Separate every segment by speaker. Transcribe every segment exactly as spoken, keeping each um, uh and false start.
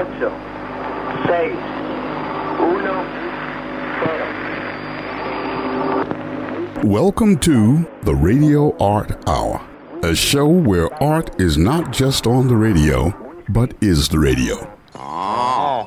Speaker 1: ocho, seis, uno, cero.
Speaker 2: Welcome to the Radio Art Hour, a show where art is not just on the radio, but is the radio.
Speaker 3: Oh,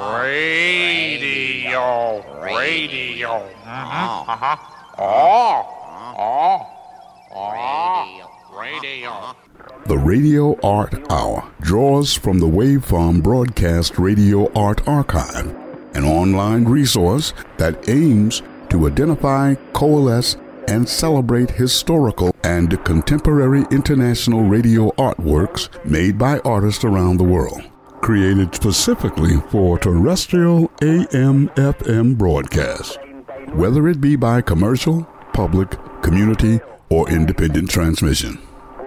Speaker 3: radio, radio. Uh-huh, uh-huh. Oh, oh, oh, radio.
Speaker 2: The Radio Art Hour draws from the Waveform Broadcast Radio Art Archive, an online resource that aims to identify, coalesce, and celebrate historical and contemporary international radio artworks made by artists around the world. Created specifically for terrestrial A M F M broadcast, whether it be by commercial, public, community, or independent transmission.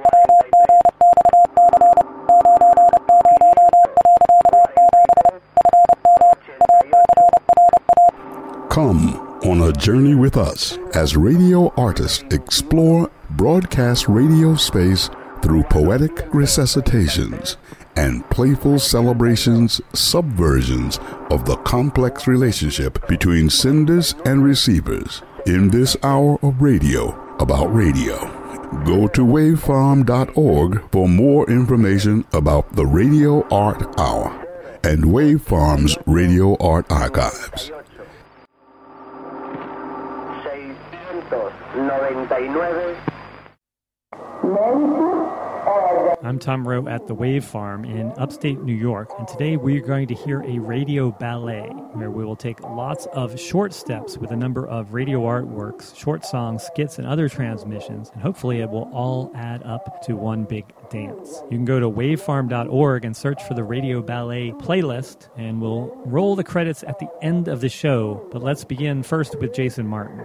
Speaker 2: Come on a journey with us as radio artists explore broadcast radio space through poetic resuscitations and playful celebrations, subversions of the complex relationship between senders and receivers in this hour of radio about radio. Go to waveform dot org for more information about the Radio Art Hour and Waveform's Radio Art Archives.
Speaker 4: I'm Tom Rowe at the Wave Farm in upstate New York, and today we're going to hear a radio ballet where we will take lots of short steps with a number of radio artworks, short songs, skits, and other transmissions, and hopefully it will all add up to one big dance. You can go to waveform dot org and search for the Radio Ballet playlist, and we'll roll the credits at the end of the show, but let's begin first with Jason Martin.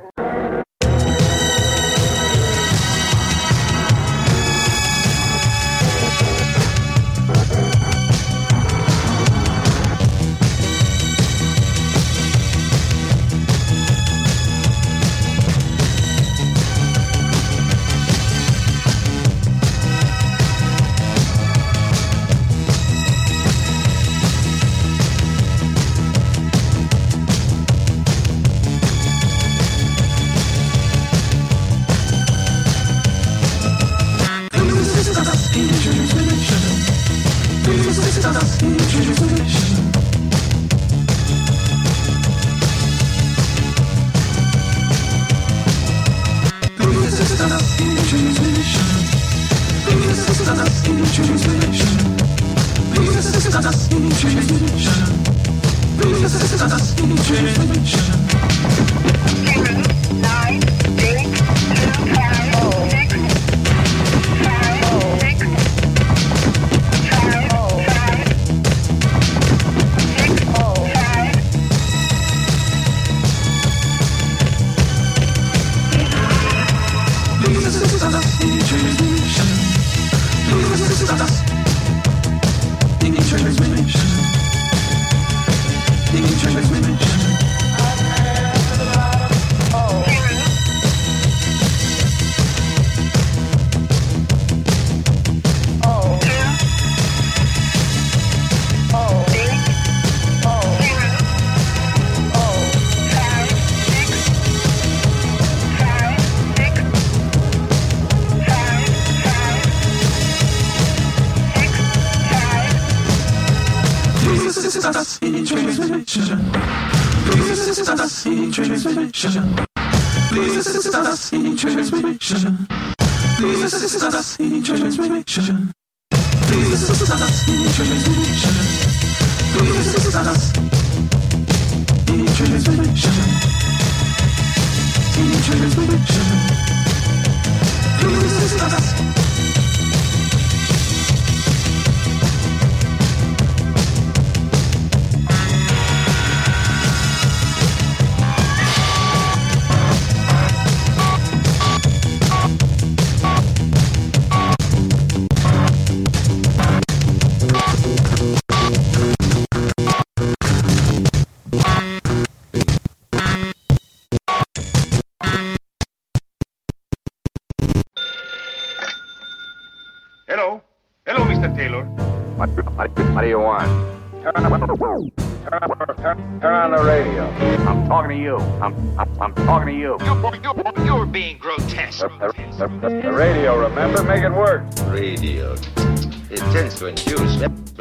Speaker 5: Hello. Hello, Mister Taylor.
Speaker 3: What, what, what do you want?
Speaker 1: Turn, turn, turn on the radio. I'm talking to you. I'm, I'm, I'm talking to you.
Speaker 5: You're, you're being grotesque.
Speaker 1: The, the, the, the radio, remember? Make it work.
Speaker 6: Radio. It tends to induce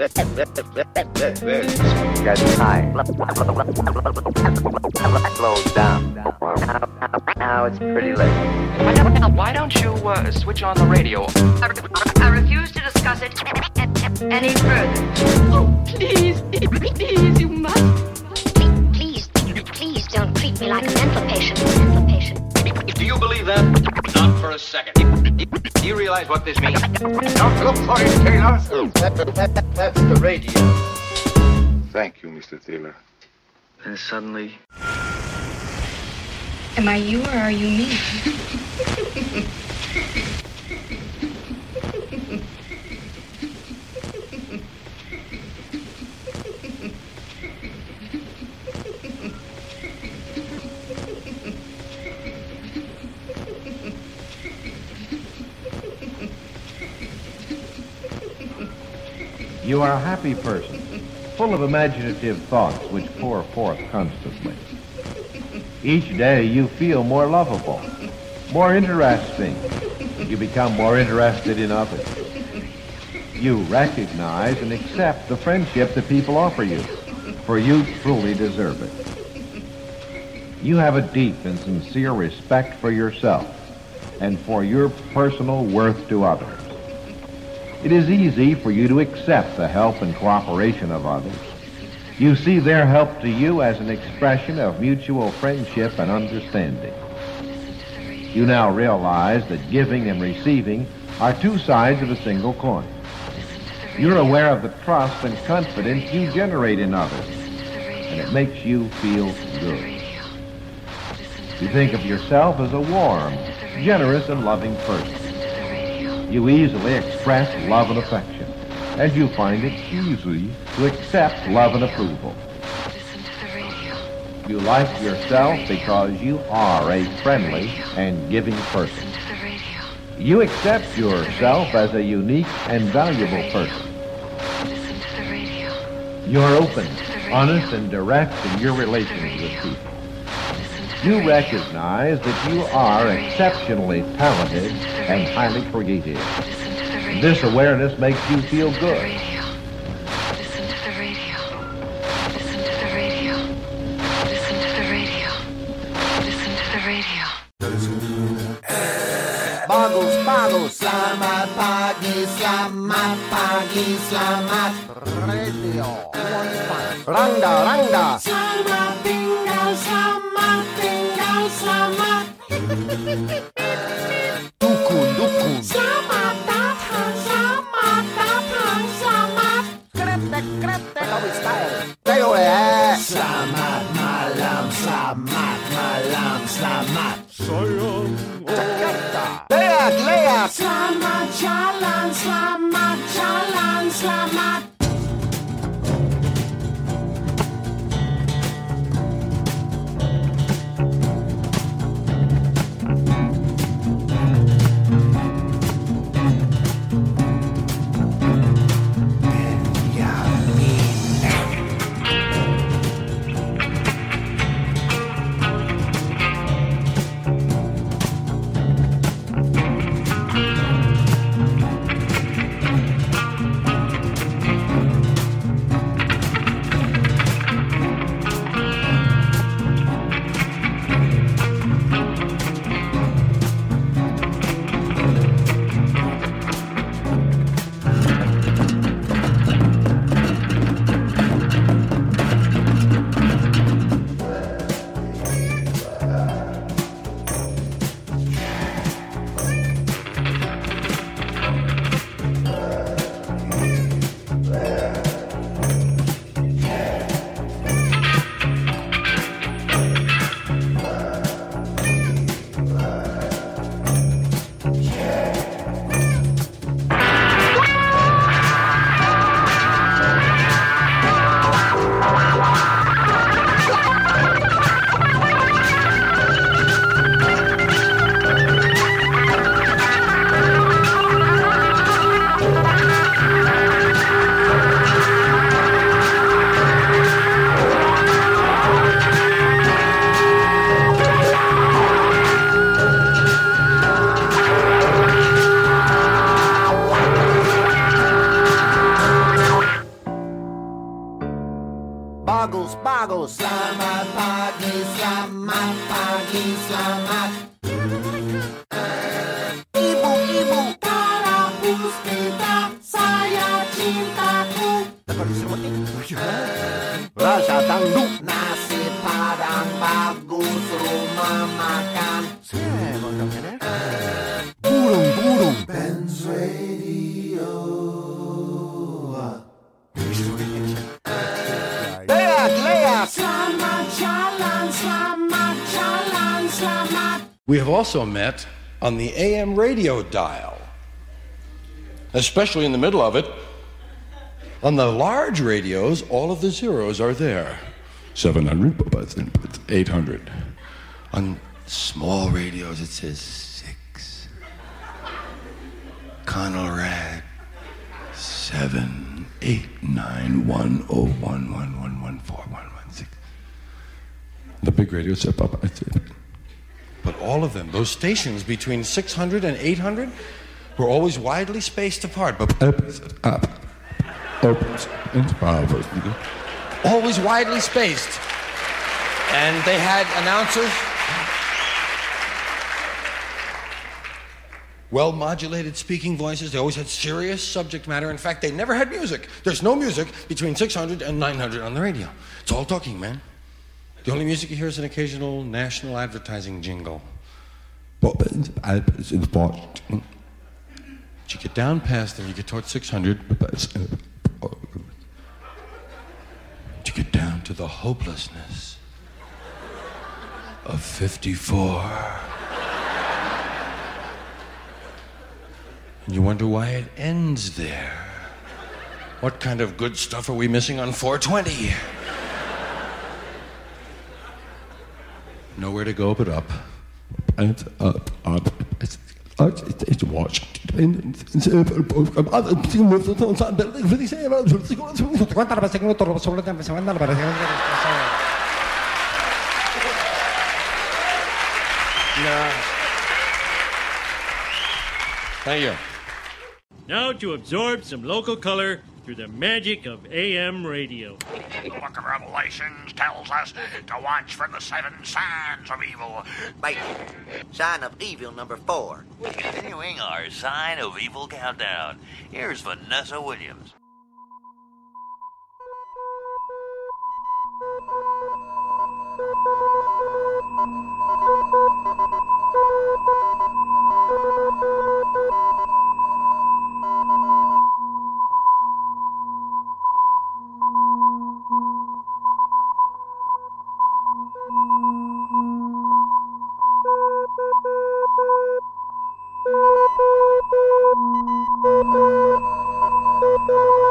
Speaker 1: Get high. Slows down. Now it's pretty late.
Speaker 5: Why don't you uh, switch on the radio?
Speaker 7: I refuse to discuss it any further.
Speaker 8: Oh, please, please, you must.
Speaker 7: Please, please don't treat me like a mental patient. Mental patient.
Speaker 5: Do you believe that? Not for a second. Do you realize what this means?
Speaker 1: Don't look for it, Taylor.
Speaker 6: That, that, that, that's the radio.
Speaker 9: Thank you, Mister Taylor.
Speaker 5: And suddenly...
Speaker 8: Am I you or are you me?
Speaker 10: You are a happy person, full of imaginative thoughts which pour forth constantly. Each day you feel more lovable, more interesting. You become more interested in others. You recognize and accept the friendship that people offer you, for you truly deserve it. You have a deep and sincere respect for yourself and for your personal worth to others. It is easy for you to accept the help and cooperation of others. You see their help to you as an expression of mutual friendship and understanding. You now realize that giving and receiving are two sides of a single coin. You're aware of the trust and confidence you generate in others, and it makes you feel good. You think of yourself as a warm, generous, and loving person. You easily express love and affection, and you find it easy to accept love and approval. You like yourself because you are a friendly and giving person. You accept yourself as a unique and valuable person. You're open, honest, and direct in your relations with people. You recognize that you are exceptionally talented and highly creative. This awareness makes you feel good.
Speaker 8: Listen to the radio. Listen to the radio. Listen to the radio. Listen to the radio.
Speaker 11: Bagus, bagus. Selamat pagi, selamat pagi, selamat radio. Rangda, rangda. Selamat tinggal, selamat tinggal, selamat. Dukun, dukun. Selamat datang, selamat datang, selamat. Kretek, kretek. Kami style. Tayo eh. Selamat malam, selamat malam, selamat. Sayang. Jakarta. Leak, leak. Selamat jalan, selamat jalan, selamat. bagus, bagus. Selamat pagi, selamat pagi, selamat. Ibu, ibu, Tara Puspita, saya cintaku. Rasa dangdut, nasi padang bagus, rumah makan. Burung, burung. Benz Radio. Leak, leak. Selamat jalan, selamat jalan, selamat.
Speaker 12: We have also met on the A M radio dial, especially in the middle of it. On the large radios, all of the zeros are there. seven hundred, eight hundred. On small radios, it says six. Conrad, seven, eight, nine, one, oh, one, one, one, one, four, one, one, six. The big radios said, but all of them, those stations between six hundred and eight hundred, were always widely spaced apart. But up. Always widely spaced. And they had announcers, well-modulated speaking voices. They always had serious subject matter. In fact, they never had music. There's no music between six hundred and nine hundred on the radio. It's all talking, man. The only music you hear is an occasional national advertising jingle. But you get down past them, you get towards six hundred. You get down to the hopelessness of fifty-four. And you wonder why it ends there. What kind of good stuff are we missing on four twenty? Nowhere to go but up. And up, up. It's, it's watch. Thank you.
Speaker 13: Now to absorb some local color through the magic of A M radio.
Speaker 3: The book of Revelations tells us to watch for the seven signs of evil.
Speaker 14: Wait, sign of evil number four.
Speaker 15: Continuing our sign of evil countdown, here's Vanessa Williams.
Speaker 16: Thank you.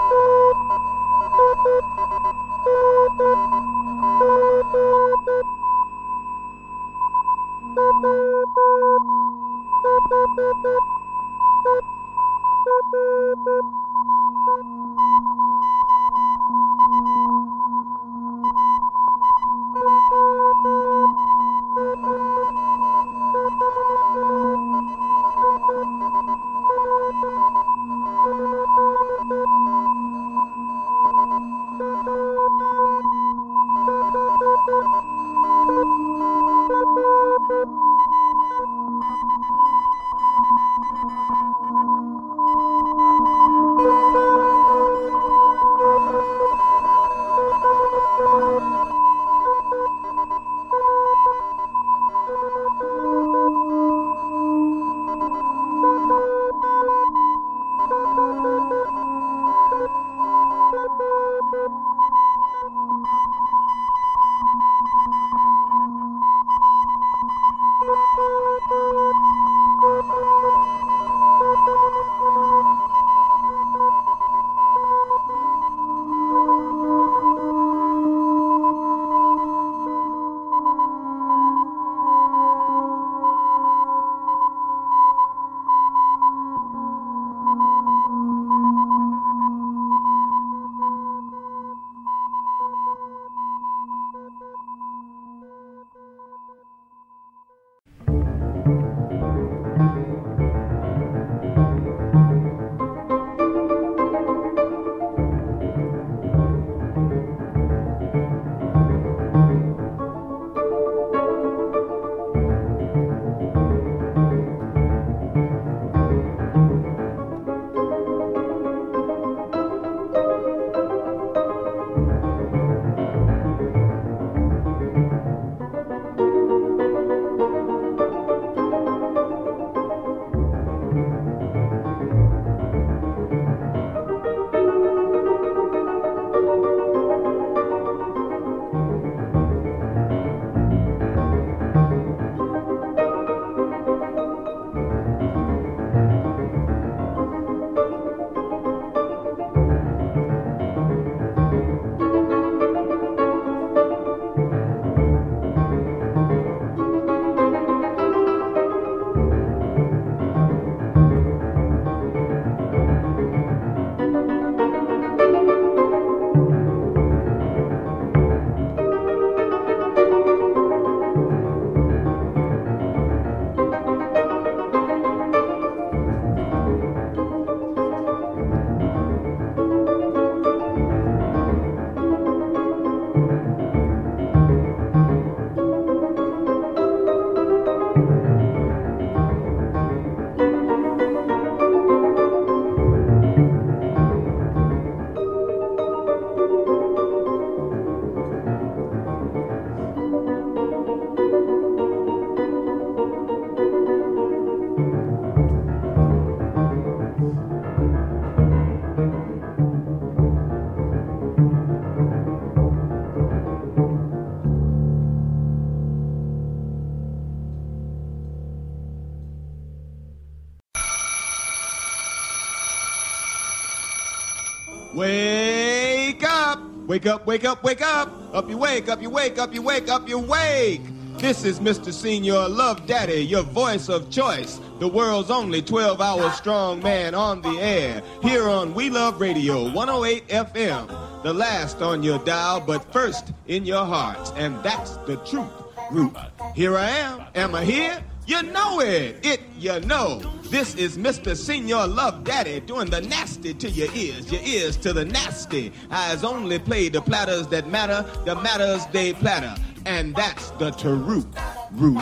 Speaker 16: Wake up! Wake up, wake up, wake up! Up you wake, up you wake, up you wake, up you wake! This is Mister Senior Love Daddy, your voice of choice. The world's only twelve-hour strong man on the air. Here on We Love Radio, one oh eight F M. The last on your dial, but first in your hearts. And that's the truth. Root. Here I am. Am I here? You know it. It you know. This is Mister Senior Love Daddy doing the nasty to your ears. Your ears to the nasty. Eyes only play the platters that matter. The matters they platter. And that's the Tarut Root.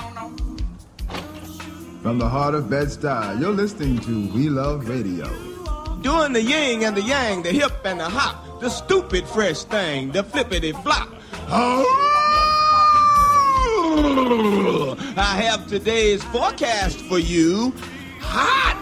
Speaker 17: From the heart of Bed-Stuy, you're listening to We Love Radio.
Speaker 16: Doing the yin and the yang, the hip and the hop, the stupid fresh thing, the flippity flop. Oh! I have today's forecast for you. Hot!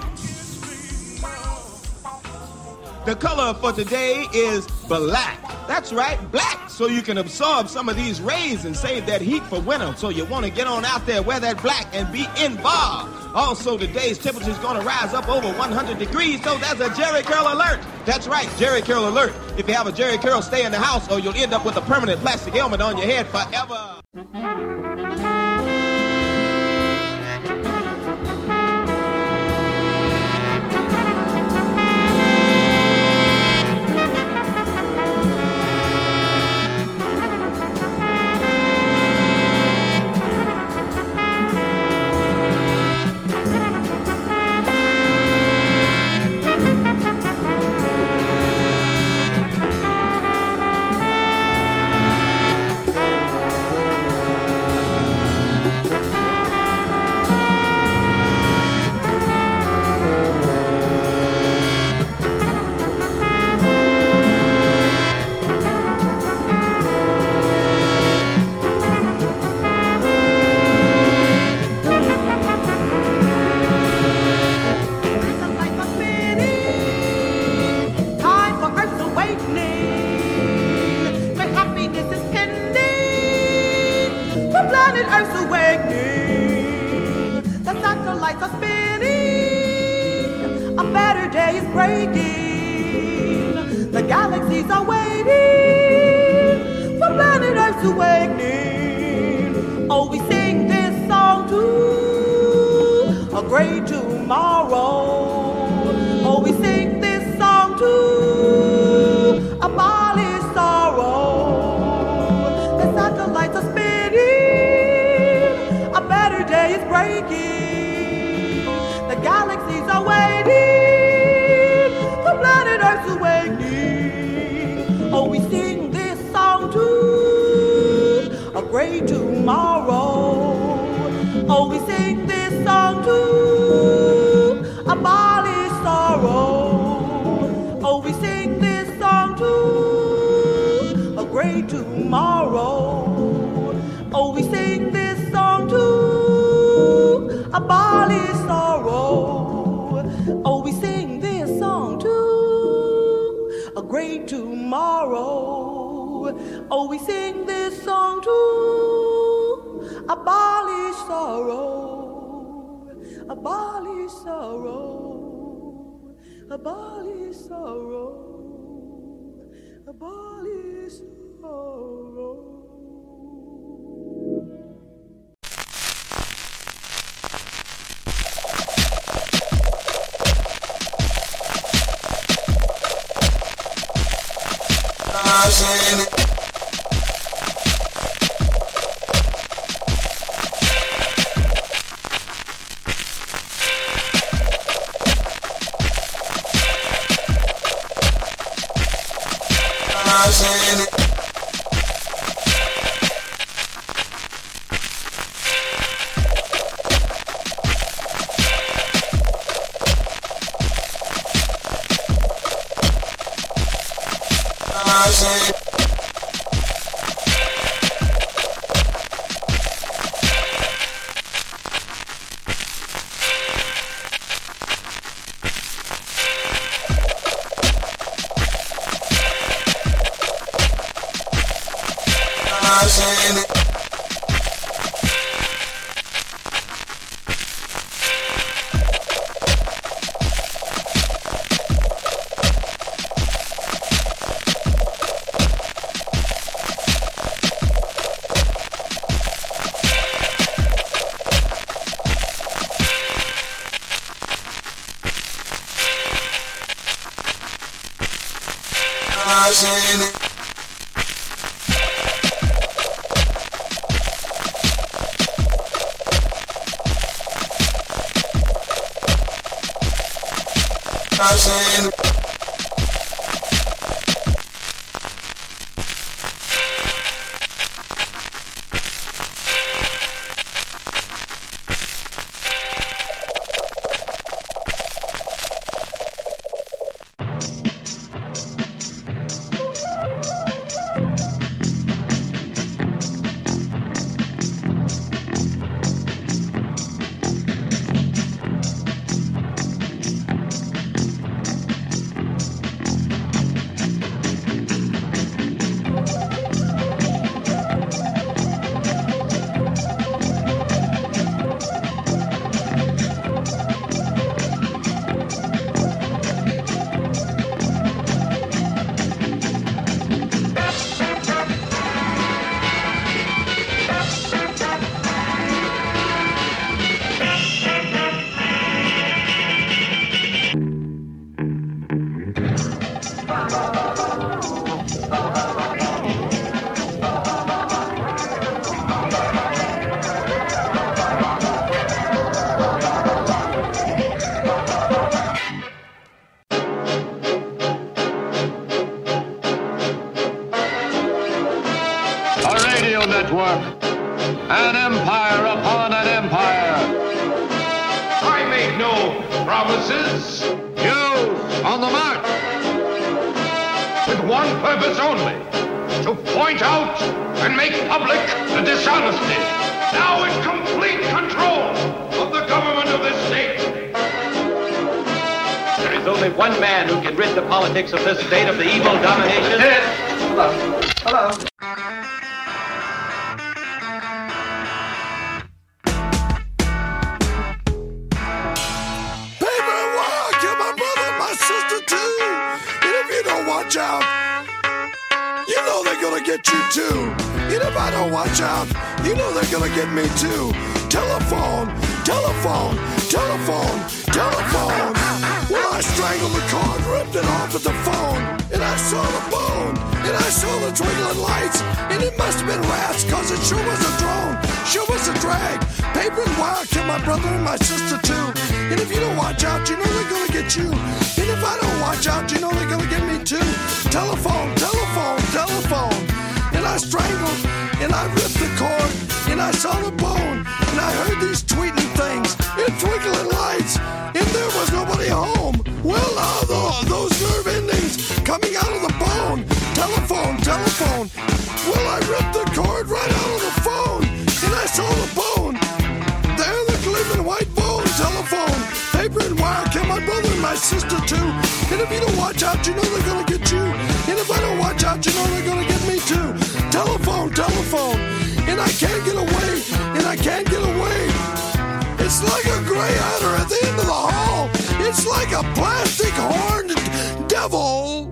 Speaker 16: The color for today is black. That's right, black, so you can absorb some of these rays and save that heat for winter. So you want to get on out there, wear that black, and be involved. Also, today's temperature is going to rise up over one hundred degrees, so there's a Jerry Curl alert. That's right, Jerry Curl alert. If you have a Jerry Curl, stay in the house, or you'll end up with a permanent plastic helmet on your head forever.
Speaker 10: Network. An empire upon an empire.
Speaker 3: I make no promises.
Speaker 10: News on the march.
Speaker 3: With one purpose only, to point out and make public the dishonesty. Now in complete control of the government of this state.
Speaker 5: There is only one man who can rid the politics of this state of the evil domination.
Speaker 6: Hello. Hello.
Speaker 11: Watch out, you know they're gonna get you too. And if I don't watch out, you know they're gonna get me too. Telephone, telephone, telephone, telephone. Well, I strangled the cord, ripped it off at the phone, and I saw the bone, and I saw the twinkling lights, and it must have been rats, cause it sure was a drone, sure was a drag. Paper and wire killed my brother and my sister too. And if you don't watch out, you know they're gonna get you. And if I don't watch out, you know they're gonna get me too. Telephone, telephone, telephone. And I strangled, and I ripped the cord, and I saw the bone, and I heard these tweeting things, and twinkling lights, and there was nobody home. Well, now uh, those nerve endings coming out of the bone. Telephone, telephone. Well, I ripped the cord right out of the phone, and I saw the bone. There, the gleaming white bone. Telephone, paper and wire kill my brother and my sister too. And if you don't watch out, you know they're gonna get you. And if I don't watch out, you know they're gonna get me too. Telephone, telephone, and I can't get away, and I can't get away. It's like a gray adder at the end of the hall. It's like a plastic horned devil.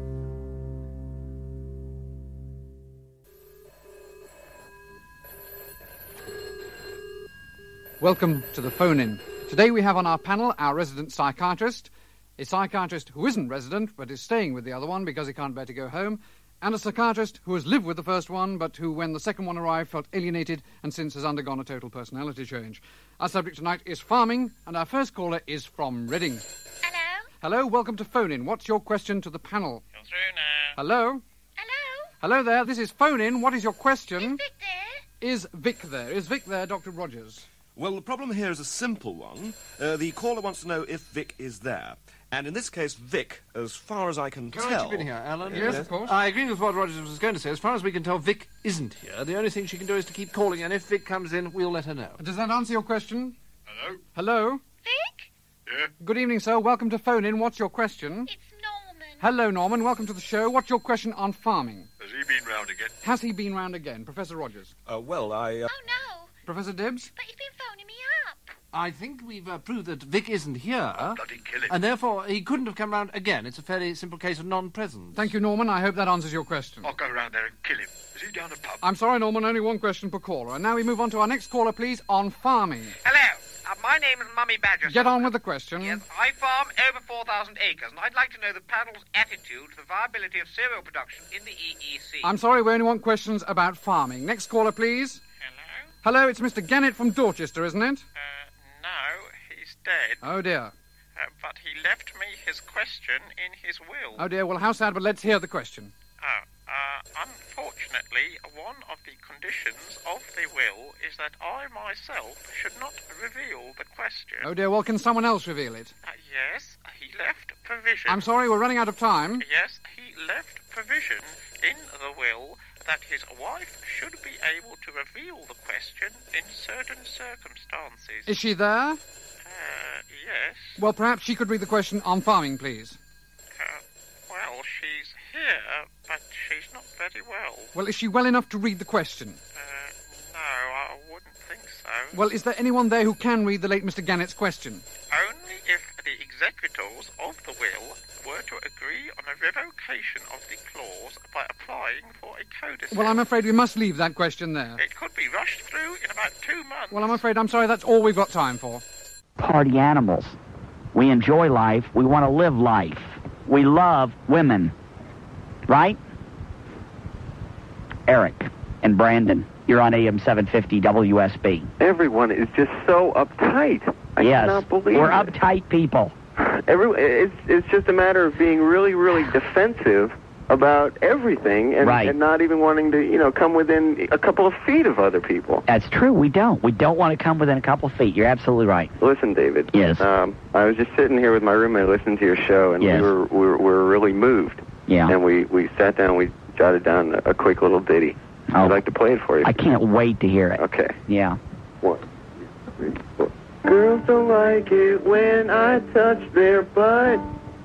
Speaker 18: Welcome to the phone-in. Today we have on our panel our resident psychiatrist, a psychiatrist who isn't resident but is staying with the other one because he can't bear to go home, and a psychiatrist who has lived with the first one but who, when the second one arrived, felt alienated and since has undergone a total personality change. Our subject tonight is farming, and our first caller is from Reading.
Speaker 7: Hello?
Speaker 18: Hello, welcome to phone-in. What's your question to the panel?
Speaker 3: You're through now.
Speaker 18: Hello?
Speaker 7: Hello?
Speaker 18: Hello there, this is phone-in. What is your question?
Speaker 7: Is Vic there?
Speaker 18: Is Vic there? Is Vic there, Doctor Rogers?
Speaker 19: Well, the problem here is a simple one. Uh, the caller wants to know if Vic is there. And in this case, Vic, as far as I can,
Speaker 20: can
Speaker 19: tell...
Speaker 20: Can I chip in here, Alan?
Speaker 18: Yes, yes, of course.
Speaker 20: I agree with what Rogers was going to say. As far as we can tell, Vic isn't here. The only thing she can do is to keep calling, and if Vic comes in, we'll let her know.
Speaker 18: Does that answer your question?
Speaker 3: Hello?
Speaker 18: Hello?
Speaker 7: Vic?
Speaker 3: Yeah?
Speaker 18: Good evening, sir. Welcome to Phone In. What's your question?
Speaker 7: It's Norman.
Speaker 18: Hello, Norman. Welcome to the show. What's your question on farming?
Speaker 3: Has he been round again?
Speaker 18: Has he been round again? Professor Rogers.
Speaker 19: Uh, well, I... Uh...
Speaker 7: Oh, no.
Speaker 18: Professor Dibbs?
Speaker 7: But he's been phoning me up.
Speaker 20: I think we've uh, proved that Vic isn't here.
Speaker 3: Oh, bloody kill him.
Speaker 20: And therefore, he couldn't have come round again. It's a fairly simple case of non-presence.
Speaker 18: Thank you, Norman. I hope that answers your question.
Speaker 3: I'll go round there and kill him. Is he down the pub?
Speaker 18: I'm sorry, Norman. Only one question per caller. And now we move on to our next caller, please, on farming.
Speaker 3: Hello. Uh,
Speaker 21: my name is Mummy Badger.
Speaker 18: Get on with the question.
Speaker 21: Yes, I farm over four thousand acres, and I'd like to know the panel's attitude to the viability of cereal production in the E E C.
Speaker 18: I'm sorry, we only want questions about farming. Next caller, please. Hello? Hello, it's Mister Gannett from Dorchester, isn't it?
Speaker 22: Uh, no, he's dead.
Speaker 18: Oh, dear.
Speaker 22: Uh, but he left me his question in his will.
Speaker 18: Oh, dear, well, how sad, but let's hear the question.
Speaker 22: Oh, uh, unfortunately, one of the conditions of the will is that I myself should not reveal the question.
Speaker 18: Oh, dear, well, can someone else reveal it?
Speaker 22: Uh, yes, he left provision.
Speaker 18: I'm sorry, we're running out of time.
Speaker 22: Yes, he left provision in the will that his wife should be able to reveal the question in certain circumstances.
Speaker 18: Is she there?
Speaker 22: Uh, yes.
Speaker 18: Well, perhaps she could read the question on farming, please.
Speaker 22: Uh, well, she's here, but she's not very well.
Speaker 18: Well, is she well enough to read the question?
Speaker 22: Uh, no, I wouldn't think so.
Speaker 18: Well, is there anyone there who can read the late Mister Gannett's question?
Speaker 22: Only if the executors of the will were to agree on a revocation of the clause by applying for a codicil.
Speaker 18: Well, I'm afraid we must leave that question there.
Speaker 22: It could be rushed through in about two months.
Speaker 18: Well, I'm afraid, I'm sorry, that's all we've got time for.
Speaker 23: Party animals. We enjoy life. We want to live life. We love women. Right? Eric and Brandon, you're on A M seven fifty W S B.
Speaker 24: Everyone is just so uptight. I
Speaker 23: yes,
Speaker 24: cannot believe
Speaker 23: we're
Speaker 24: it.
Speaker 23: uptight people.
Speaker 24: Every, it's, it's just a matter of being really, really defensive about everything and,
Speaker 23: right.
Speaker 24: and not even wanting to, you know, come within a couple of feet of other people.
Speaker 23: That's true. We don't. We don't want to come within a couple of feet. You're absolutely right.
Speaker 24: Listen, David.
Speaker 23: Yes.
Speaker 24: Um, I was just sitting here with my roommate listening to your show, and
Speaker 23: yes.
Speaker 24: we, were, we, were, we were really moved.
Speaker 23: Yeah.
Speaker 24: And we, we sat down and we jotted down a, a quick little ditty.
Speaker 23: Oh.
Speaker 24: I'd like to play it for you.
Speaker 23: I can't wait to hear it.
Speaker 24: Okay.
Speaker 23: Yeah.
Speaker 24: One, two, three, four. Girls don't like it when I touch their butt.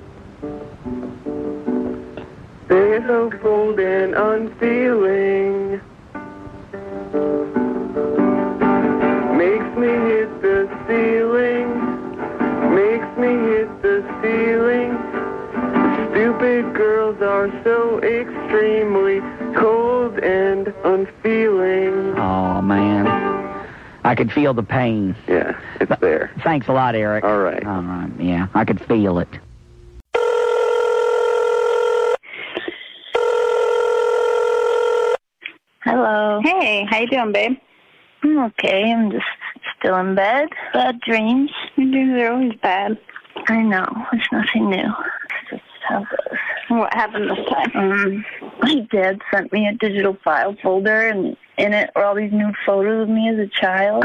Speaker 24: They're so cold and unfeeling. Makes me hit the ceiling. Makes me hit the ceiling. Stupid girls are so extremely cold and unfeeling.
Speaker 23: Oh, man. I could feel the pain.
Speaker 24: Yeah, it's there.
Speaker 23: Thanks a lot, Eric.
Speaker 24: All right.
Speaker 23: All right, yeah, I could feel it.
Speaker 25: Hello. Hey, how you doing, babe? I'm okay. I'm just still in bed. Bad dreams. Your dreams are always bad. I know. It's nothing new. It's just how it goes. What happened this time? Um, my dad sent me a digital file folder, and in it were all these new photos of me as a child.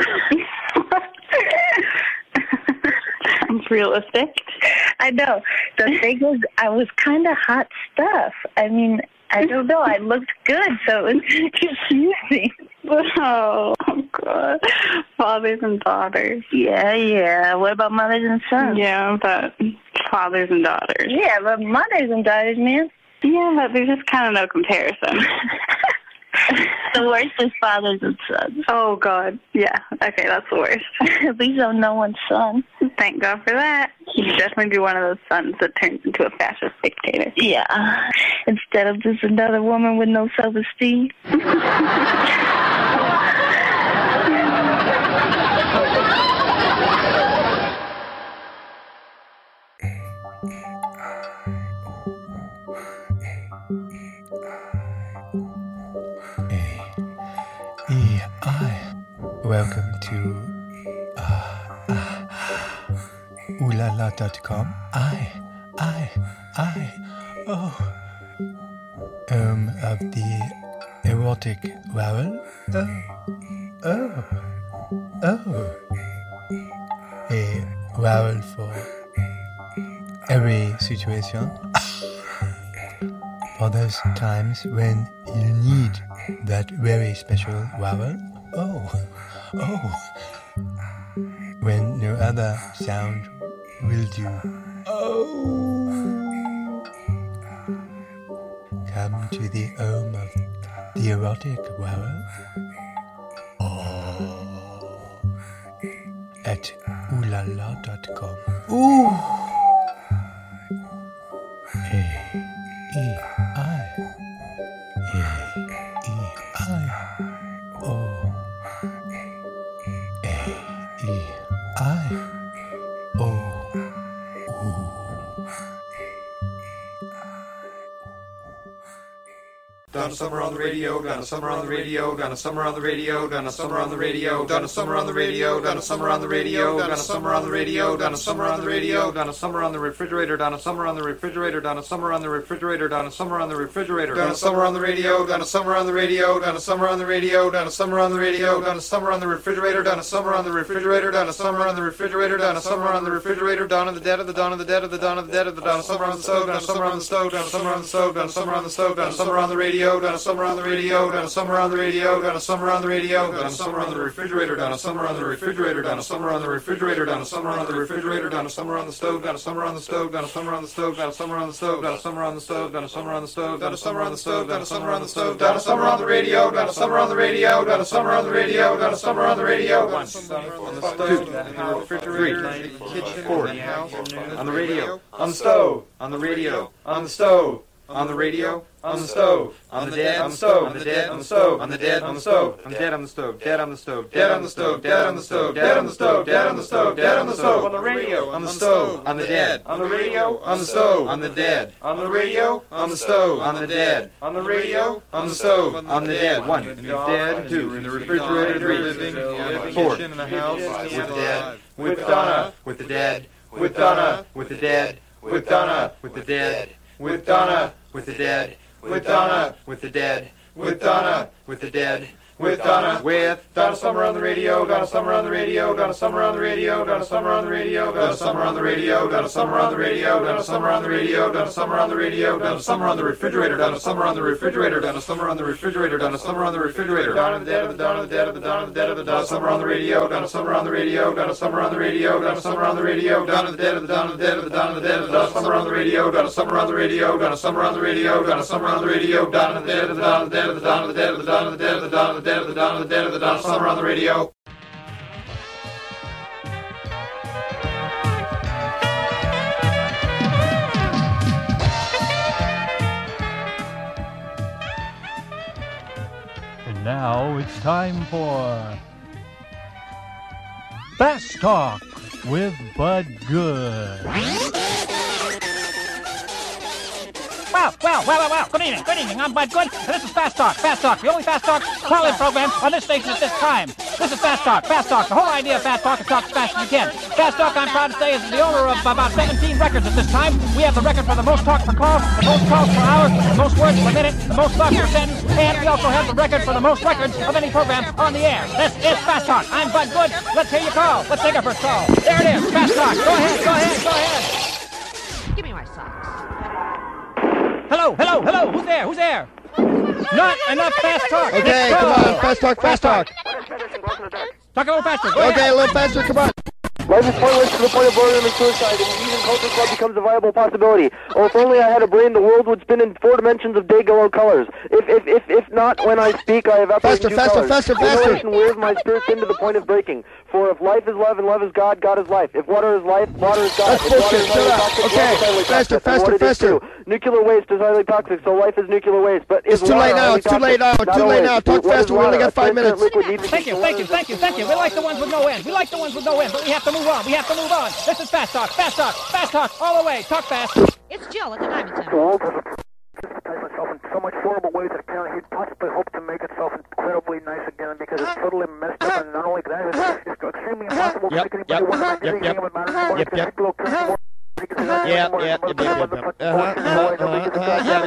Speaker 25: Sounds realistic. I know. The thing was, I was kind of hot stuff. I mean, I don't know. I looked good, so it was confusing. Oh, oh, God. Fathers and daughters. Yeah, yeah. What about mothers and sons? Yeah, but fathers and daughters. Yeah, but mothers and daughters, man. Yeah, but there's just kind of no comparison. The worst is fathers and sons. Oh, God. Yeah. Okay, that's the worst. At least I'm no one's son. Thank God for that. You'd definitely be one of those sons that turns into a fascist dictator. Yeah. Instead of just another woman with no self-esteem.
Speaker 26: E I. Welcome to uh, uh, ooh la la dot com. I, I, I, oh, um, of the erotic vowel. Oh, oh, oh. A vowel for every situation. For those times when you need that very special vowel. Oh, oh. When no other sound will do. Oh. Come to the home of the erotic vowel. Oh. At ooh la la dot com. Ooh. A. E. I. A. E. I. O. A. E. I.
Speaker 6: Donna Summer on the radio, Donna Summer on the radio, Donna Summer on the radio, Donna Summer on the radio, Donna Summer on the radio, Donna Summer on the radio, Donna Summer on the radio, Donna Summer on the radio, Donna Summer on the refrigerator, Donna Summer on the refrigerator, Donna Summer on the refrigerator, Donna Summer on the refrigerator, Donna Summer on the radio, Donna Summer on the radio, Donna Summer on the radio, Donna Summer on the radio, Donna Summer on the refrigerator, Donna Summer on the refrigerator, Donna Summer on the refrigerator, Donna Summer on the refrigerator, Dawn of the dead of the dawn of the dead of the dawn of the dead of the Donna Summer on the stove, Donna Summer on the stove, Donna Summer on the stove, Donna Summer on the stove, Donna Summer on the radio, Donna Summer on the radio, Donna Summer on the radio, Donna Summer on the radio, Donna Summer on the refrigerator, Donna Summer on the refrigerator, Donna Summer on the refrigerator, Donna Summer on the refrigerator, Donna Summer on the stove, Donna Summer on the stove, Donna Summer on the stove, Donna Summer on the stove, Donna Summer on the stove, Donna Summer on the stove, Donna Summer on the stove, Donna Summer on the stove, Donna Summer on the radio, Donna Summer on the radio, Donna Summer on the radio, Donna Summer on the radio, Donna Summer on the stove, the refrigerator, the kitchen, the house, on the radio, on the stove, on the radio, on the stove, on the radio, on the stove, on the dead, on the stove, on the dead, on the stove, on the dead, on the stove, on the dead, on the stove, dead on the stove, dead on the stove, dead on the stove, dead on the stove, dead on the stove, dead on the stove, on the radio, on the stove, on the dead, on the radio, on the stove, on the dead, on the radio, on the stove, on the dead, on the radio, on the stove, on the dead. One, dead. Two, in the refrigerator, three, living, four, in the house, with the dead, with Donna, with the dead, with Donna, with the dead, with Donna, with the dead. With Donna, with the dead, with Donna, with the dead, with Donna, with the dead, with Donna, with Donna Summer on the radio, Donna Summer on the radio, Donna Summer on the radio, Donna Summer on the radio, Donna Summer on the radio, Donna Summer on the radio, Donna Summer on the radio, Donna Summer on the radio, Donna Summer on the refrigerator, Donna Summer on the refrigerator, Donna Summer on the refrigerator, Donna Summer on the refrigerator, Donna the dead of the Donna the dead of the Donna the dead of the Donna Summer on the radio, Donna Summer on the radio, Donna Summer on the radio, Donna Summer on the radio, Donna the dead of the Donna the dead of the Donna the dead of the Donna Summer on the radio, Donna Summer on the radio, Donna Summer on the radio, Donna Summer on the radio, Donna the dead of the Donna the dead of the Donna the dead of the Donna the dead of the Donna the dead of the Donna the dead of the Donna Summer on the radio.
Speaker 1: And now it's time for Fast Talk with Bud Good.
Speaker 2: Well, well, well, well, well, good evening, good evening, I'm Bud Good, and this is Fast Talk, Fast Talk, the only Fast Talk call-in program on this station at this time. This is Fast Talk, Fast Talk, the whole idea of Fast Talk is talk as fast as you can. Fast Talk, I'm proud to say, is the owner of about seventeen records at this time. We have the record for the most talk per call, the most calls per hour, the most words per minute, the most thoughts per sentence, and we also have the record for the most records of any program on the air. This is Fast Talk, I'm Bud Good, let's hear your call, let's take our first call. There it is, Fast Talk, go ahead, go ahead, go ahead.
Speaker 4: Give me my socks.
Speaker 2: Hello, hello, hello, who's there, who's there? Not enough Fast Talk.
Speaker 8: Okay, come on, Fast Talk, Fast Talk.
Speaker 2: Talk a little faster, go
Speaker 8: Okay,
Speaker 2: ahead.
Speaker 8: a little faster, come on.
Speaker 9: Life is pointless to the point of boredom and suicide, and even Culture Club becomes a viable possibility. Oh, if only I had a brain, the world would spin in four dimensions of day-glow colors. If, if, if, if not, when I speak, I evaporate
Speaker 8: Faster,
Speaker 9: in two
Speaker 8: faster,
Speaker 9: colors.
Speaker 8: faster, faster.
Speaker 9: Inhalation wears my spirit thin to the point of breaking. For if life is love and love is God, God is life. If water is life, water is God.
Speaker 8: That's
Speaker 9: If water
Speaker 8: bullshit,
Speaker 9: is
Speaker 8: shut
Speaker 9: highly
Speaker 8: up.
Speaker 9: toxic,
Speaker 8: Okay,
Speaker 9: life is highly
Speaker 8: faster,
Speaker 9: toxic. And
Speaker 8: faster,
Speaker 9: what it is
Speaker 8: faster.
Speaker 9: too. Nuclear waste is highly toxic, so life is nuclear waste. But
Speaker 8: It's
Speaker 9: is
Speaker 8: too
Speaker 9: water
Speaker 8: late now,
Speaker 9: highly
Speaker 8: it's too late
Speaker 9: toxic?
Speaker 8: now,
Speaker 9: Not
Speaker 8: too late
Speaker 9: always.
Speaker 8: now. Talk
Speaker 9: What is
Speaker 8: faster, we only
Speaker 9: water?
Speaker 8: got five
Speaker 9: A transparent
Speaker 8: minutes.
Speaker 9: liquid needs to
Speaker 2: Thank you, thank you, thank you, thank you. We like the ones with no end. We like the ones with no end, but we have to move on. We have to move on. This is Fast Talk, Fast Talk, Fast Talk, all the way. Talk fast.
Speaker 4: It's Jill at the Diamond Center.
Speaker 9: The world has advertised itself in so much horrible ways that apparently he'd possibly hope to make itself incredibly nice again because it's totally messed up, and not only that, it's, it's extremely impossible to
Speaker 8: Yep,
Speaker 9: make anybody
Speaker 8: yep,
Speaker 9: want to
Speaker 8: yep,
Speaker 9: anything
Speaker 8: yep.
Speaker 9: about matters anymore.
Speaker 8: Yep,
Speaker 9: Because
Speaker 8: yep.
Speaker 9: people turn more-
Speaker 8: Yeah, yeah, yeah, yeah, yeah, yeah. Uh-huh, uh-huh, uh-huh, yeah,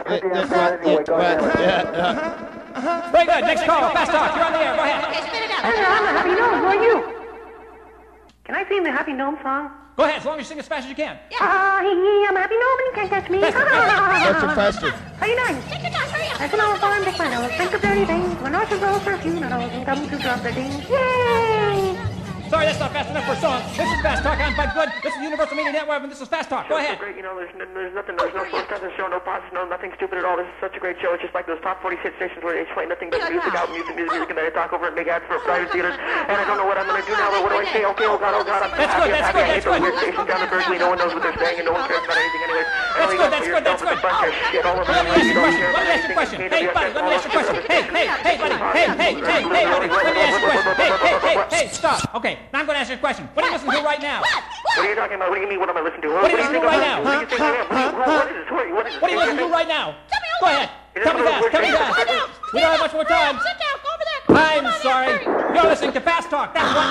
Speaker 8: yeah,
Speaker 2: Very good. Next call, Fast Talk. You're on the air. Go ahead.
Speaker 4: Okay, spit it out.
Speaker 25: I'm a happy gnome. Who are you? Can I sing the Happy Gnome song?
Speaker 2: Go ahead, as long as you sing as fast as you can.
Speaker 25: Ah, hee, hee, I'm a happy gnome and you can't catch me.
Speaker 8: Faster, faster.
Speaker 25: How you doing?
Speaker 4: Take your time, hurry up.
Speaker 25: I can all farm take my nose, think of dirty things. When horses roll for a few noodles and come to drop their dings. Yay!
Speaker 2: Sorry, that's not fast enough for a song. This is Fast Talk. I'm Bud Good. This is Universal Media Network, and this is Fast Talk. Go ahead.
Speaker 9: Great, you know, there's, there's nothing, there's no first time show, no pauses, no nothing stupid at all. This is such a great show. It's just like those top forty hit stations where they play nothing but music out, music, music, music, and then they talk over it and make ads for private theaters. And I don't know what I'm going to do now, but what do I say? Okay, oh God, oh God, I'm
Speaker 2: That's
Speaker 9: happy,
Speaker 2: good,
Speaker 9: I'm
Speaker 2: that's
Speaker 9: happy.
Speaker 2: good,
Speaker 9: I hate
Speaker 2: that's
Speaker 9: those
Speaker 2: good.
Speaker 9: weird stations down in Berkeley. No one knows what they're saying, and no one cares about anything anyways.
Speaker 2: That's good, that's good, that's good. Let me ask you a question. Let me ask you a question. Hey, buddy, let me ask you a question. Hey, hey, hey, buddy. Hey, hey, hey, hey, buddy. Let me ask you a question. Hey, hey, hey, hey, stop. Okay, now I'm going to ask you a question. What are you listening to right now?
Speaker 9: What are you talking about? What do you mean, what am I listening to?
Speaker 2: What are you listening to right now?
Speaker 9: What do you think I am? What is this? What is this?
Speaker 2: What are you listening to right now? Go ahead. Tell me fast, tell me fast. We don't have much more time.
Speaker 4: Sit down, go over there.
Speaker 2: I'm sorry. You're listening to Fast Talk. That's what.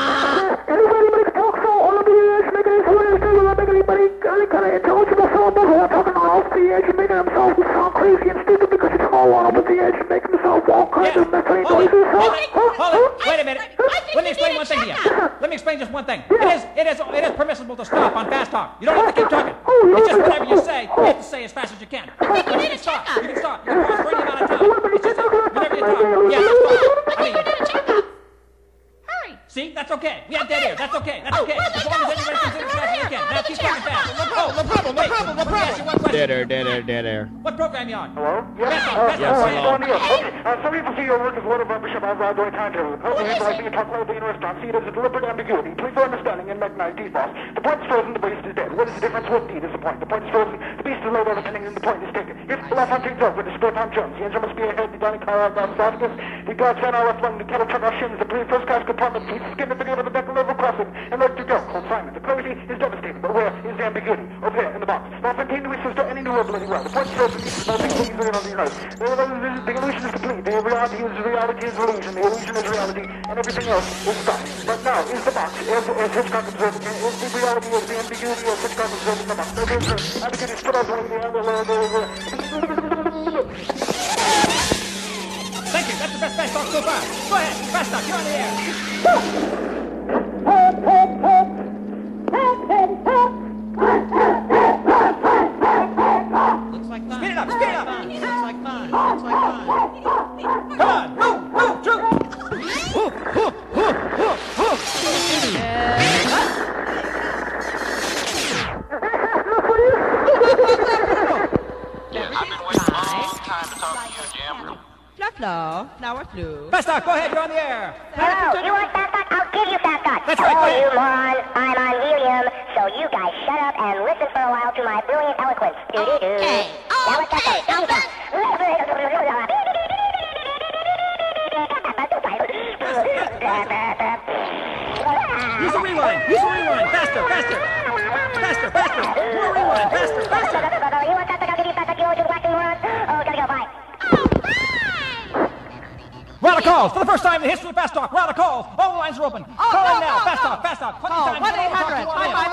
Speaker 2: Wait a minute. Let me explain one thing to you. Let me explain just one thing. It is, it is, it is permissible to stop on Fast Talk. You don't have to keep talking. It's just whatever you say, you have to say as fast as you can. You can stop. You can stop. You can pause for any amount of time. It's just whenever you talk. Yeah, just stop. I mean, see, that's okay. We have dead air. That's okay. That's okay. As long as everybody can do it as fast as you can. Now keep talking fast. Oh, no problem. No problem. No problem.
Speaker 8: Dead air, dead air, dead air.
Speaker 2: What program you on?
Speaker 9: Hello?
Speaker 2: Yes,
Speaker 9: Yes,
Speaker 2: uh,
Speaker 9: uh,
Speaker 2: yes,
Speaker 9: uh,
Speaker 2: hello.
Speaker 9: uh, some people see your work as a little membership of our doing timetable. Programs like being talk loudly in a restaurant, see it as a deliberate ambiguity. Please for understanding and recognize these boss. The point is frozen, the beast is dead. What is the difference? What indeed is the point? The point is frozen, the beast is low overhanging, and the point is taken. If the left hunting drove with the split on Jones, the engine must be ahead, the Johnny Car out of Vasquez, the guards ran our left lung, the kettle turned our shins, the pre first class compartment, feet skin at the gate of the deck level crossing, and let you go. Cold Simon. The clarity is devastating, but where is the ambiguity? Over there, in the box. Not contained to be sister any new ability well. The point is frozen, nothing please are on the universe. The illusion is complete. The reality is reality is illusion. The illusion is reality, and everything else is stopped. But now is the box, as, as Hitchcock observed, is the reality of the ambiguity as Hitchcock observed in the box. No danger. Ambiguity stood out the other.
Speaker 2: Thank you. That's the best Fast Talk so far. Go ahead. Fast Talk. You're on the air.
Speaker 4: Looks like fun.
Speaker 2: Speed it up. Speed it up.
Speaker 4: Looks like fun. Looks like fun.
Speaker 2: Come on. Move. Move. Shoot.
Speaker 4: Flufflo, flower flu.
Speaker 2: Fast Talk. Go ahead. You're on the air.
Speaker 7: Hello, you want Fast Talk? I'll give you Fast Talk.
Speaker 2: That's right.
Speaker 7: Oh, you morons, I'm on helium, so you guys shut up and listen for a while to my brilliant eloquence. Do-do-do.
Speaker 4: Okay.
Speaker 7: Now let's go. Thumbs up.
Speaker 2: Use the rewind. Use the rewind. Faster. Faster. Faster. Faster. More rewind. Faster. Faster.
Speaker 7: You want Fast Talk? I'll give you Fast Talk. You want to black morons? Oh, gotta go. Bye.
Speaker 2: Round of calls. For the first time in the history of Fast Talk, round of calls. All the lines are open.
Speaker 4: Oh,
Speaker 2: Call
Speaker 4: no,
Speaker 2: in now.
Speaker 4: no,
Speaker 2: Fast
Speaker 4: no.
Speaker 2: Talk. Fast Talk.
Speaker 4: Call one eight hundred five five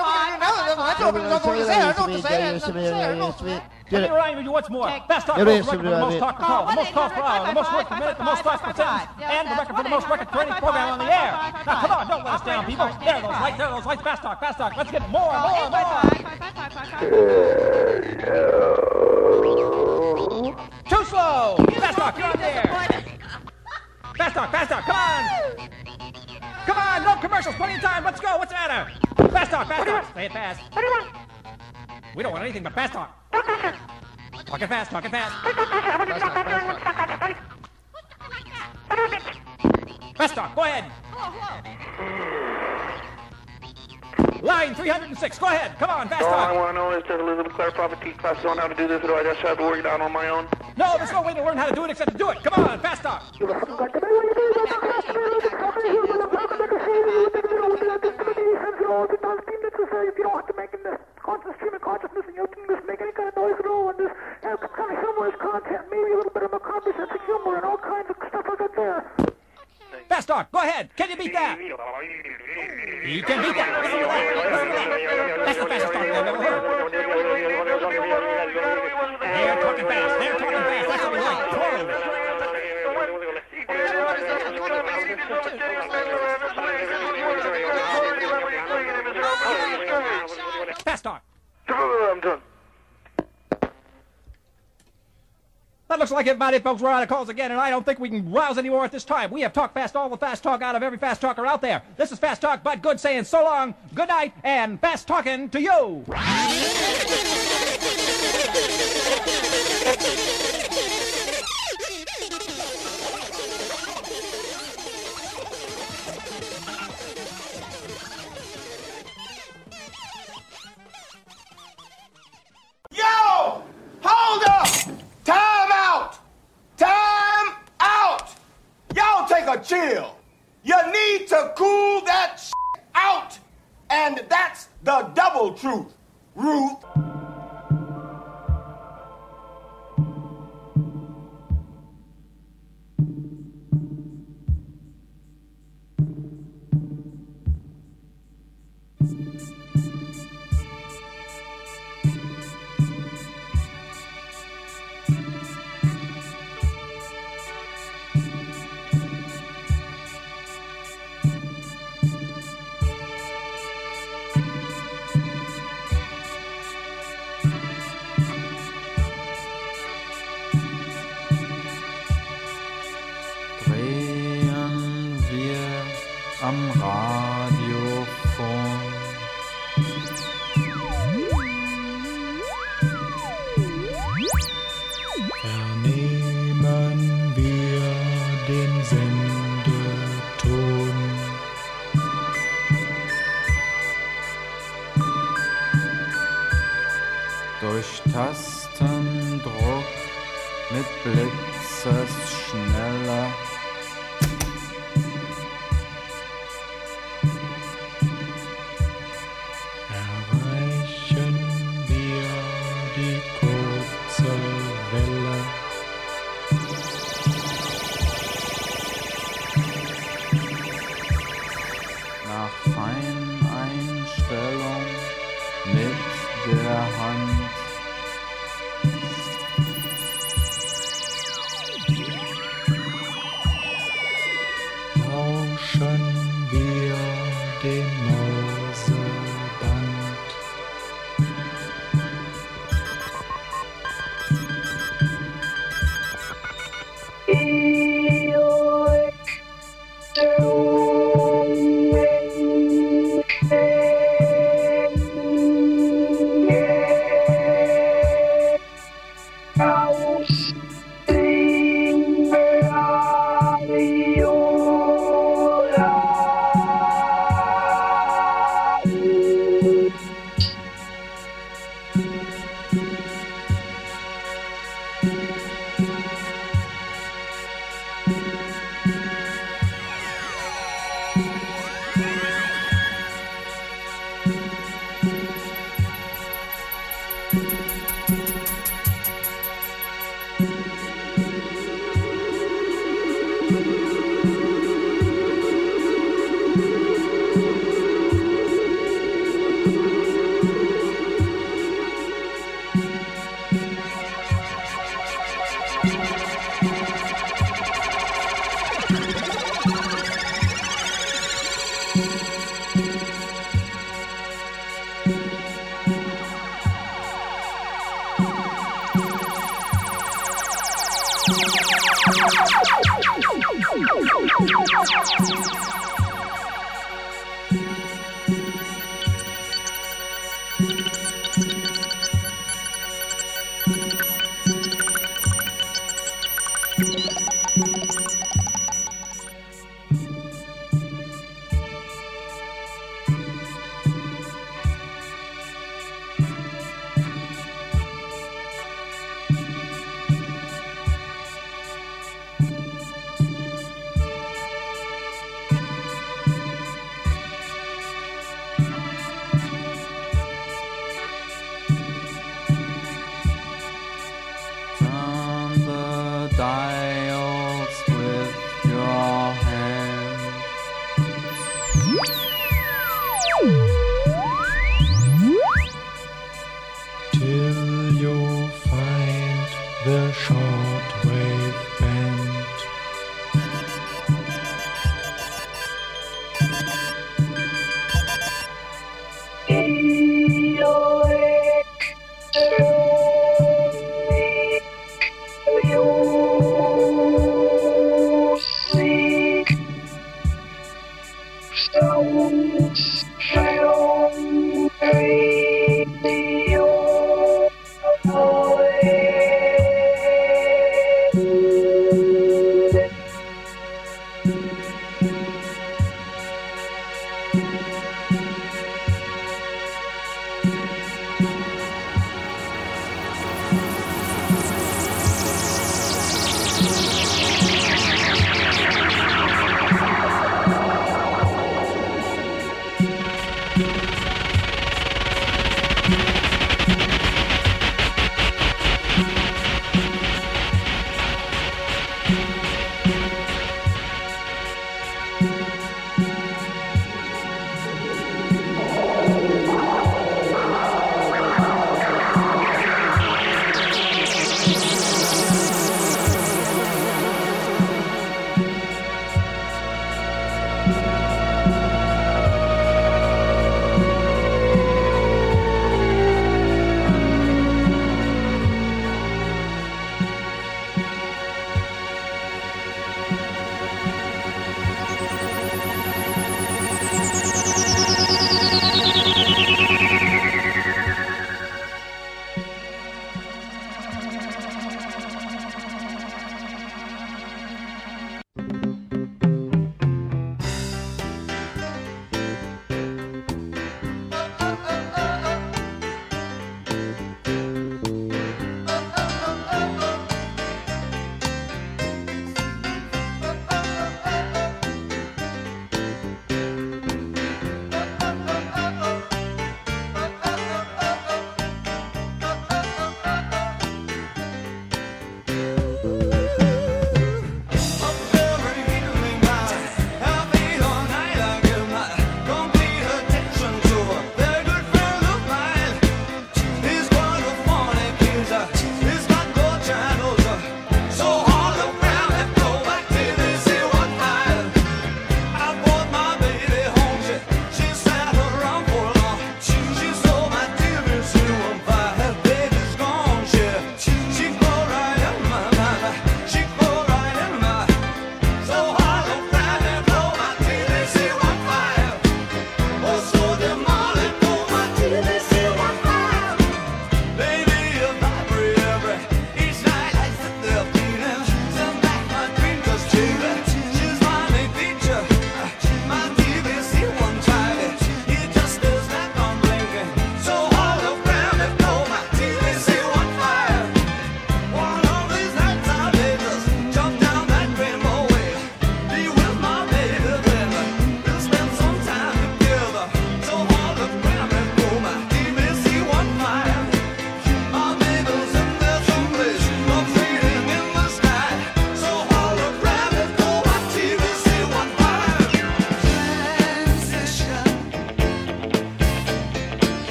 Speaker 4: five.
Speaker 2: Let me remind you once more. Fast Talk holds the record for the most talk per call, the most calls per hour, the most words per minute, the most thoughts per sentence, and the record for the most record for any program on the air. Now, come on, don't let us down, people. There are those lights, there are those lights. Fast Talk, Fast Talk. Let's get more, more, more. Too slow. Fast Talk, you're on the air. Fast Talk, Fast Talk, come on. Come on, no commercials, plenty of time. Let's go. What's the matter? Fast Talk, Fast Talk. Say it fast. We don't want anything but fast talk. Talking fast, talking fast. Fast talk, go ahead. Line three hundred six, go ahead. Come on, fast
Speaker 9: All
Speaker 2: talk.
Speaker 9: I want to know is, does Elizabeth Clare Prophet teach classes on how to do this, or do I just have to work it out on my own?
Speaker 2: No, there's no way to learn how to do it except to do it. Come on, fast talk.
Speaker 9: If you don't have to make this constant stream of consciousness and you don't make any kind of noise at all, and this uh, kind of humorous content, maybe a little bit of a comedy sense of humor and all kinds of stuff like that there.
Speaker 2: Fast talk, go ahead. Can you beat that? You can beat that. That's the fastest talk I've ever heard. They're talking fast. They're talking fast. That's what we like. Fast talk.
Speaker 9: I'm done.
Speaker 2: That looks like everybody, folks, we're out of calls again, and I don't think we can rouse any more at this time. We have talked fast, all the fast talk out of every fast talker out there. This is Fast Talk, Bud Good saying so long, good night, and fast talking to you.
Speaker 11: Yo! Hold up! Time out! Time out! Y'all take a chill. You need to cool that shit out. And that's the double truth, Ruth.
Speaker 26: vernehmen wir den Sendeton.
Speaker 12: Durch Tastendruck mit Blitzesschnelle
Speaker 26: erreichen wir die kurze Welle.
Speaker 12: nach Feineinstellung mit der Hand.
Speaker 26: Tauschen wir den Morseband. Thank you.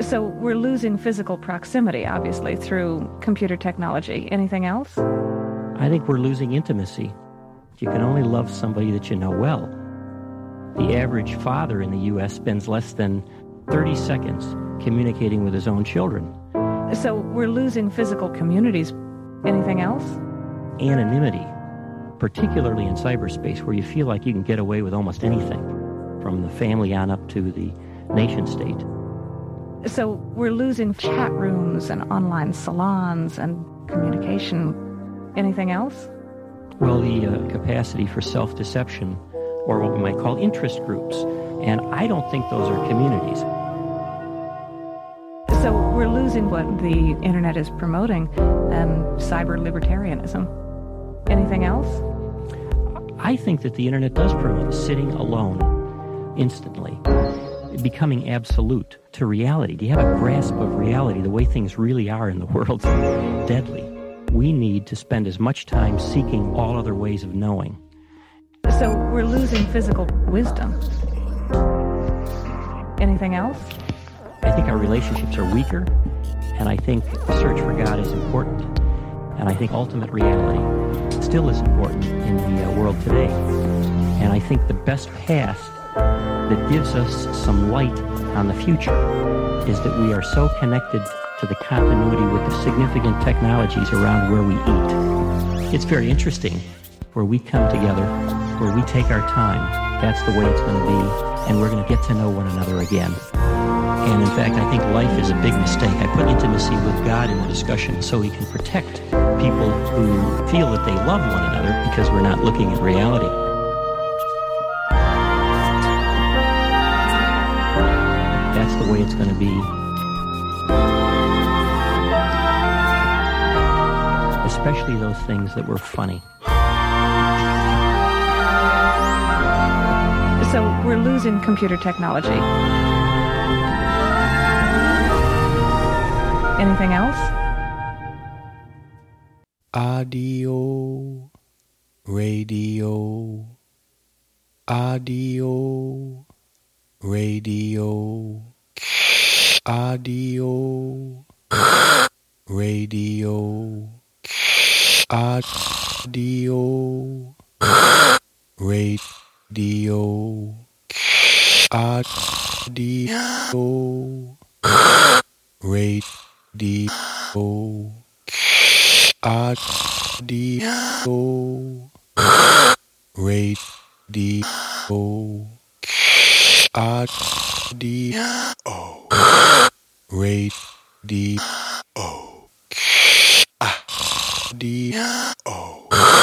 Speaker 10: So we're losing physical proximity, obviously, through computer technology. Anything else?
Speaker 13: I think we're losing intimacy. You can only love somebody that you know well. The average father in the U S spends less than thirty seconds communicating with his own children.
Speaker 10: So we're losing physical communities. Anything else?
Speaker 13: Anonymity, particularly in cyberspace, where you feel like you can get away with almost anything, from the family on up to the nation state.
Speaker 10: So we're losing chat rooms and online salons and communication. Anything else?
Speaker 13: Well, the uh, capacity for self-deception, or what we might call interest groups. And I don't think those are communities.
Speaker 10: So we're losing what the internet is promoting, um, cyber libertarianism. Anything else?
Speaker 13: I think that the internet does promote sitting alone instantly, becoming absolute to reality. Do you have a grasp of reality, the way things really are in the world? Deadly. We need to spend as much time seeking all other ways of knowing.
Speaker 10: So we're losing physical wisdom. Anything else?
Speaker 13: I think our relationships are weaker, and I think the search for God is important. And I think ultimate reality still is important in the uh, world today. And I think the best path that gives us some light on the future is that we are so connected to the continuity with the significant technologies around where we eat. It's very interesting, where we come together, where we take our time. That's the way it's going to be, and we're going to get to know one another again. And in fact, I think life is a big mistake. I put intimacy with God in the discussion so we can protect people who feel that they love one another because we're not looking at reality. That's the way it's going to be. Especially those things that were funny.
Speaker 10: So we're losing computer technology. Anything else?
Speaker 26: Audio, radio, audio, radio, audio, radio, audio, radio, audio, radio. D O R D O Radio R D O Radio Ah D O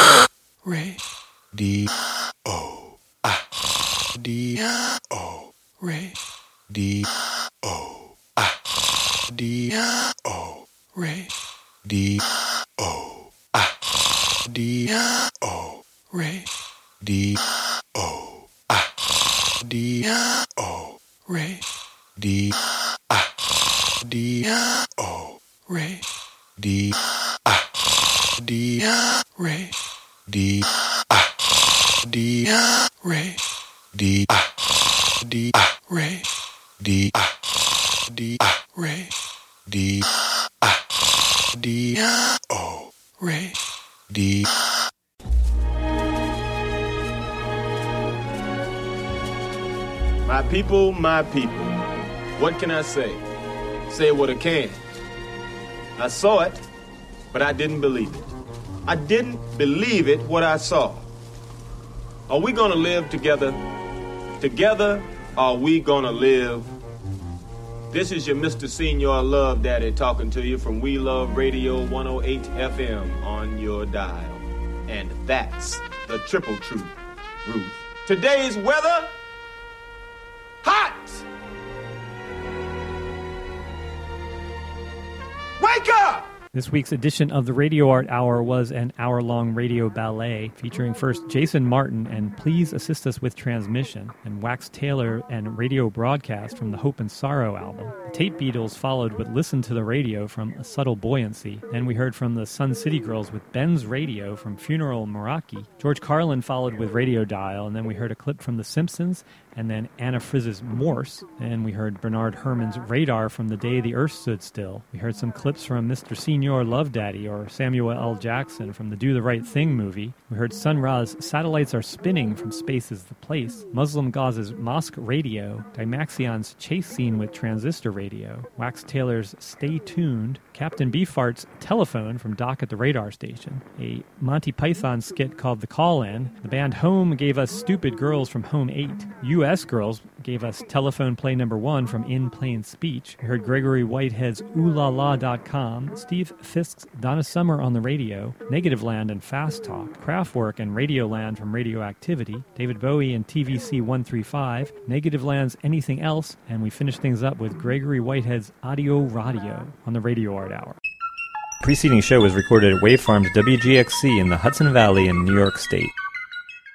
Speaker 26: Radio Ah D O Radio Ah D O Radio Ah D O Radio Ah D O Radio Ah D O Radio Ah D Radio Ah D Radio Ah D Ah Radio Ah D Ah D ah D O Ray D.
Speaker 14: My people, my people. What can I say? Say what I can. I saw it, but I didn't believe it. I didn't believe it what I saw. Are we gonna live together? Together, are we gonna live? This is your Mister Senior Love Daddy talking to you from We Love Radio one oh eight F M on your dial. And that's the triple truth, Ruth. Today's weather, hot! Wake up!
Speaker 5: This week's edition of the Radio Art Hour was an hour-long radio ballet featuring first Jason Martin and Please Assist Us with Transmission, and Wax Taylor and Radio Broadcast from the Hope and Sorrow album. The Tape Beatles followed with Listen to the Radio from A Subtle Buoyancy. Then we heard from the Sun City Girls with Ben's Radio from Funeral Meraki. George Carlin followed with Radio Dial, and then we heard a clip from The Simpsons, and then Anna Frizz's Morse, and we heard Bernard Herrmann's Radar from The Day the Earth Stood Still. We heard some clips from Mister Senior Love Daddy or Samuel L. Jackson from the Do the Right Thing movie. We heard Sun Ra's Satellites Are Spinning from Space is the Place, Muslim Gauze's Mosque Radio, Dymaxion's Chase Scene with Transistor Radio, Wax Taylor's Stay Tuned, Captain Beefheart's Telephone from Doc at the Radar Station, a Monty Python skit called The Call-In. The band Home gave us Stupid Girls from Home eight. U S Girls gave us Telephone Play Number One from In Plain Speech. We heard Gregory Whitehead's ooh la la dot com, Steve Fisk's Donna Summer on the Radio, Negative Land and Fast Talk, Kraftwerk and Radioland from Radioactivity, David Bowie and T V C one thirty-five, Negative Land's Anything Else, and we finished things up with Gregory Whitehead's Audio Radio on the Radio Art Hour. The preceding show was recorded at Wavefarms W G X C in the Hudson Valley in New York State.